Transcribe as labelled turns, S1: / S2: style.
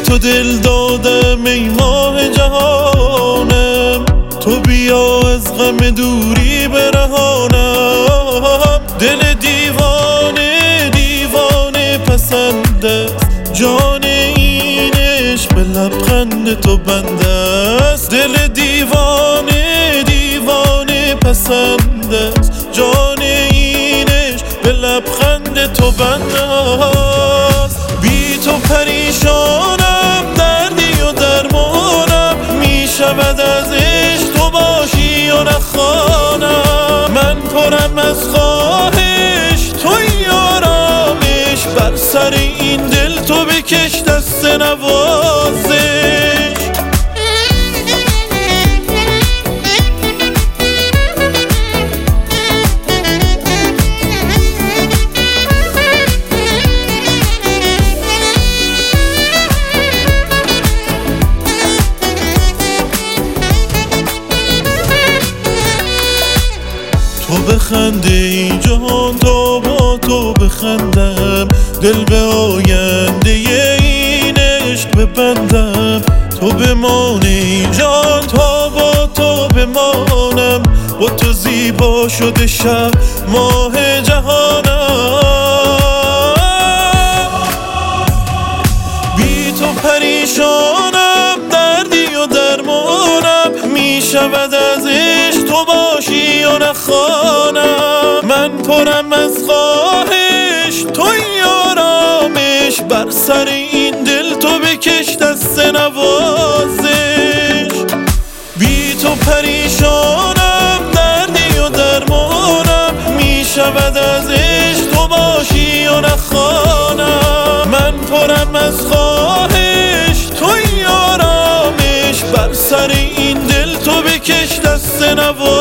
S1: تو دل دادم ای ماه جهانم، تو بیا از غم دوری برهانم. دل دیوانه دیوانه پسند است، جان این عشق به لبخند تو بند است. دل دیوانه دیوانه پسند است، جان این عشق به لبخند تو بند است. بی تو پریشانم، دردی و درمانم، می شود از عشق تو باشی و نخوانم. من پرم از خواهش توی آرامش، بر سر این دل تو بکش دست نوازش. تو بخنده ای جهان تا با تو بخندم، دل به آینده این عشق ببندم. تو بمانی ای جان تا با تو بمانم، با تو زیبا شده شب ماه جهانم. بی تو پریشانم، دردی و درمانم، می شود از عشق تو باشی و نخوانم. من پرم از خواهش توی آرامش، بر سر این دل تو بکش دست نوازش. بی تو پریشانم، دردی و درمانم، می شود از عشق تو باشی و نخوانم. من پرم از خواهش توی آرامش، بر سر این دل تو بکش دست نوازش.